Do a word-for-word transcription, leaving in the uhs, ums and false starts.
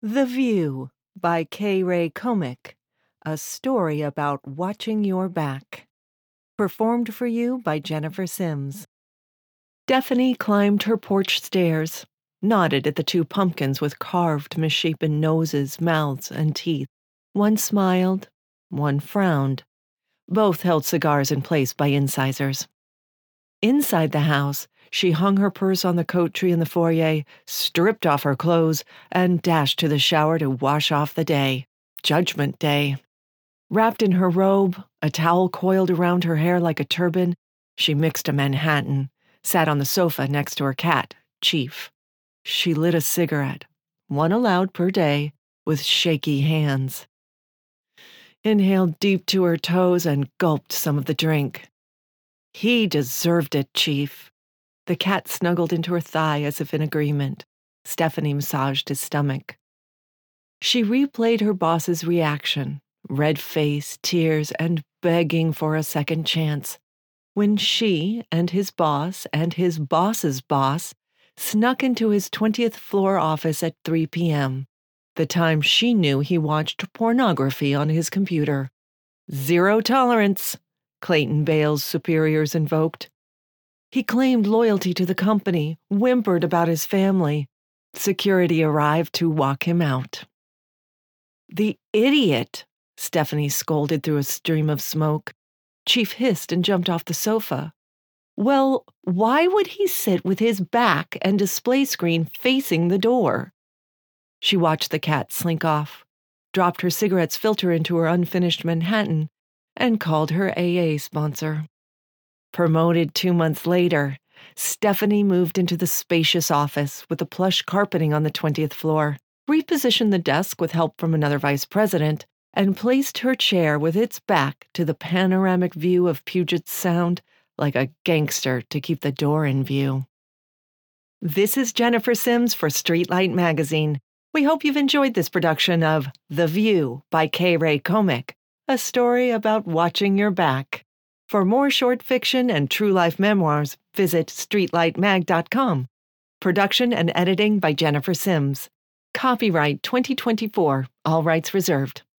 The View by K. Ray Comic, a story about watching your back. Performed for you by Jennifer Sims. Stephanie climbed her porch stairs, nodded at the two pumpkins with carved, misshapen noses, mouths, and teeth. One smiled, one frowned. Both held cigars in place by incisors. Inside the house, she hung her purse on the coat tree in the foyer, stripped off her clothes, and dashed to the shower to wash off the day. Judgment Day. Wrapped in her robe, a towel coiled around her hair like a turban, she mixed a Manhattan, sat on the sofa next to her cat, Chief. She lit a cigarette, one allowed per day, with shaky hands. Inhaled deep to her toes and gulped some of the drink. He deserved it, Chief. The cat snuggled into her thigh as if in agreement. Stephanie massaged his stomach. She replayed her boss's reaction, red face, tears, and begging for a second chance, when she and his boss and his boss's boss snuck into his twentieth floor office at three p.m., the time she knew he watched pornography on his computer. Zero tolerance, Clayton Bale's superiors invoked. He claimed loyalty to the company, whimpered about his family. Security arrived to walk him out. The idiot, Stephanie scolded through a stream of smoke. Chief hissed and jumped off the sofa. Well, why would he sit with his back and display screen facing the door? She watched the cat slink off, dropped her cigarette's filter into her unfinished Manhattan, and called her A A sponsor. Promoted two months later, Stephanie moved into the spacious office with the plush carpeting on the twentieth floor, repositioned the desk with help from another vice president, and placed her chair with its back to the panoramic view of Puget Sound like a gangster to keep the door in view. This is Jennifer Sims for Streetlight Magazine. We hope you've enjoyed this production of The View by K. Ray Comic, a story about watching your back. For more short fiction and true-life memoirs, visit streetlight mag dot com. Production and editing by Jennifer Sims. Copyright twenty twenty-four, all rights reserved.